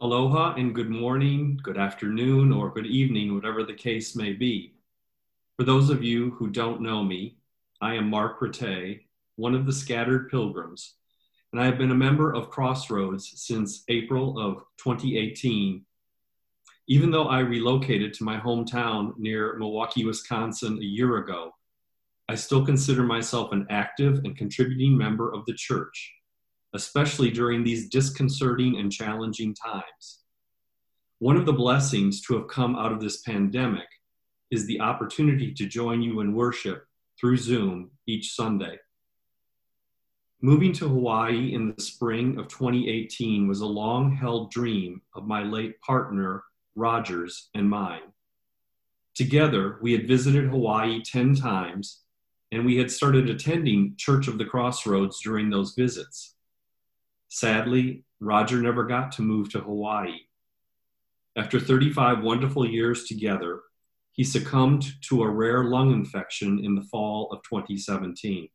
Aloha and good morning, good afternoon, or good evening, whatever the case may be. For those of you who don't know me, I am Mark Rattay, one of the scattered pilgrims, and I have been a member of Crossroads since April of 2018. Even though I relocated to my hometown near Milwaukee, Wisconsin a year ago, I still consider myself an active and contributing member of the church, especially during these disconcerting and challenging times. One of the blessings to have come out of this pandemic is the opportunity to join you in worship through Zoom each Sunday. Moving to Hawaii in the spring of 2018 was a long-held dream of my late partner, Rogers, and mine. Together, we had visited Hawaii 10 times, and we had started attending Church of the Crossroads during those visits. Sadly, Roger never got to move to Hawaii. After 35 wonderful years together, he succumbed to a rare lung infection in the fall of 2017.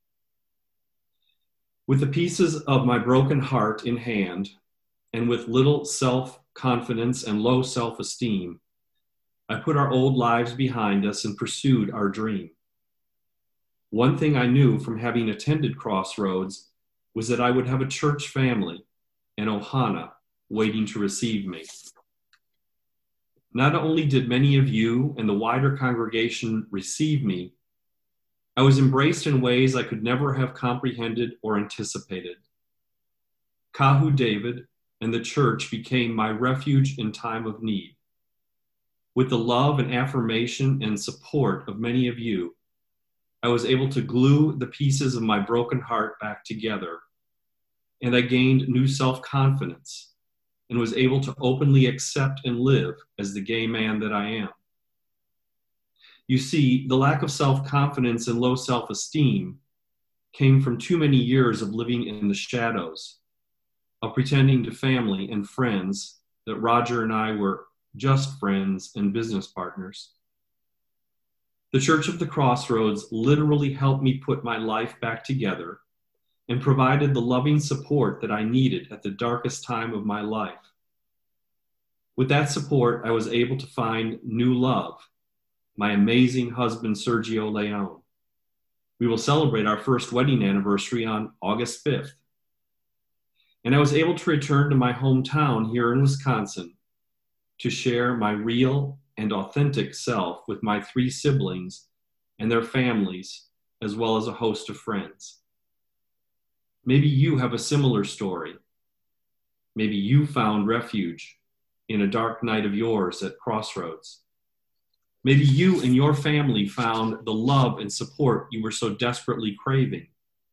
With the pieces of my broken heart in hand, and with little self-confidence and low self-esteem, I put our old lives behind us and pursued our dream. One thing I knew from having attended Crossroads was that I would have a church family, an ohana, waiting to receive me. Not only did many of you and the wider congregation receive me, I was embraced in ways I could never have comprehended or anticipated. Kahu David and the church became my refuge in time of need. With the love and affirmation and support of many of you, I was able to glue the pieces of my broken heart back together, and I gained new self-confidence and was able to openly accept and live as the gay man that I am. You see, the lack of self-confidence and low self-esteem came from too many years of living in the shadows, of pretending to family and friends that Roger and I were just friends and business partners. The Church of the Crossroads literally helped me put my life back together and provided the loving support that I needed at the darkest time of my life. With that support, I was able to find new love, my amazing husband, Sergio Leone. We will celebrate our first wedding anniversary on August 5th. And I was able to return to my hometown here in Wisconsin to share my real and authentic self with my 3 siblings and their families, as well as a host of friends. Maybe you have a similar story. Maybe you found refuge in a dark night of yours at Crossroads. Maybe you and your family found the love and support you were so desperately craving.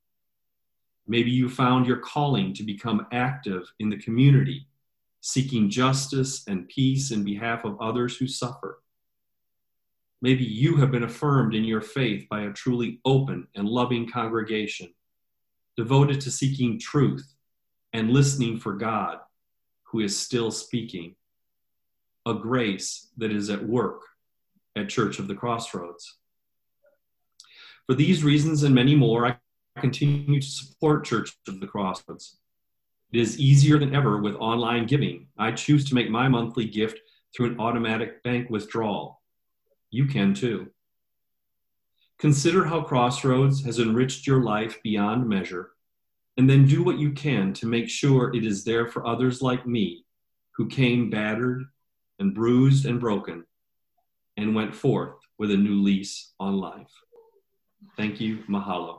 Maybe you found your calling to become active in the community, seeking justice and peace in behalf of others who suffer. Maybe you have been affirmed in your faith by a truly open and loving congregation, devoted to seeking truth and listening for God, who is still speaking, a grace that is at work at Church of the Crossroads. For these reasons and many more, I continue to support Church of the Crossroads. It is easier than ever with online giving. I choose to make my monthly gift through an automatic bank withdrawal. You can too. Consider how Crossroads has enriched your life beyond measure, and then do what you can to make sure it is there for others like me, who came battered and bruised and broken, and went forth with a new lease on life. Thank you. Mahalo.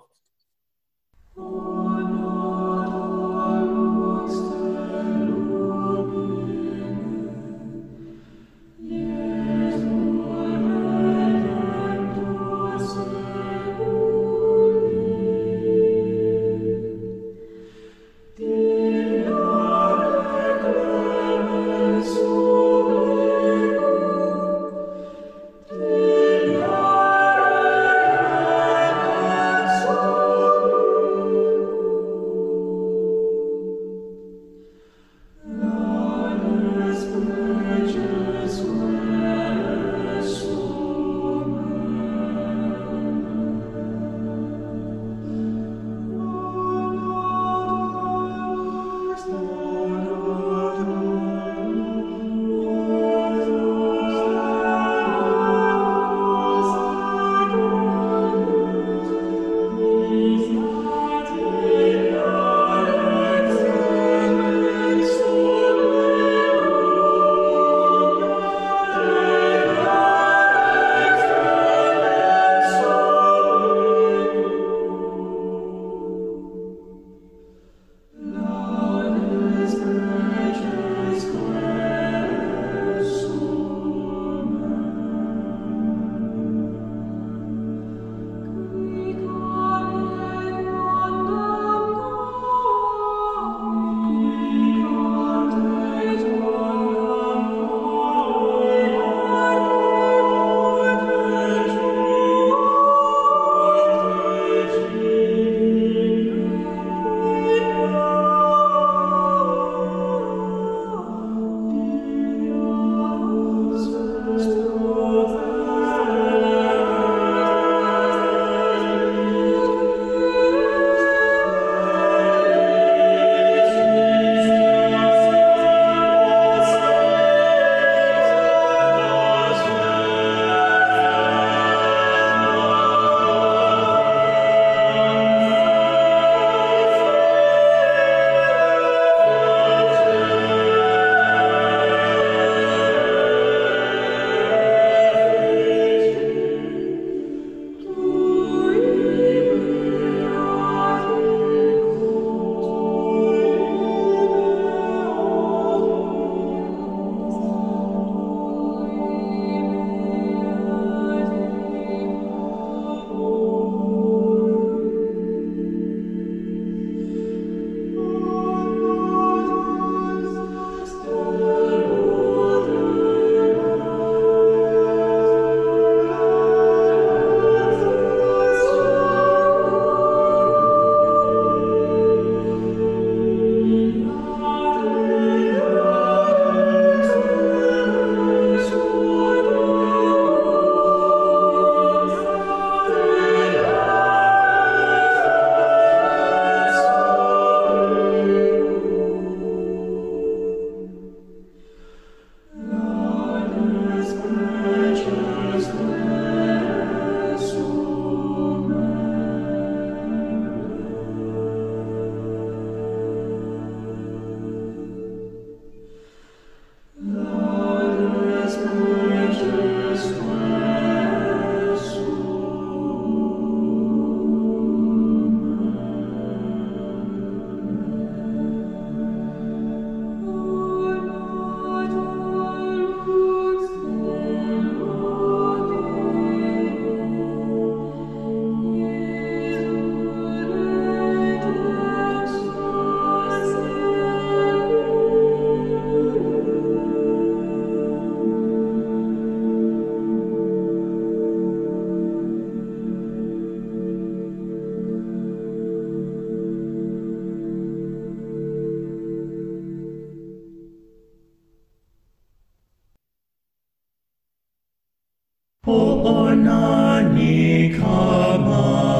Ho'onani ka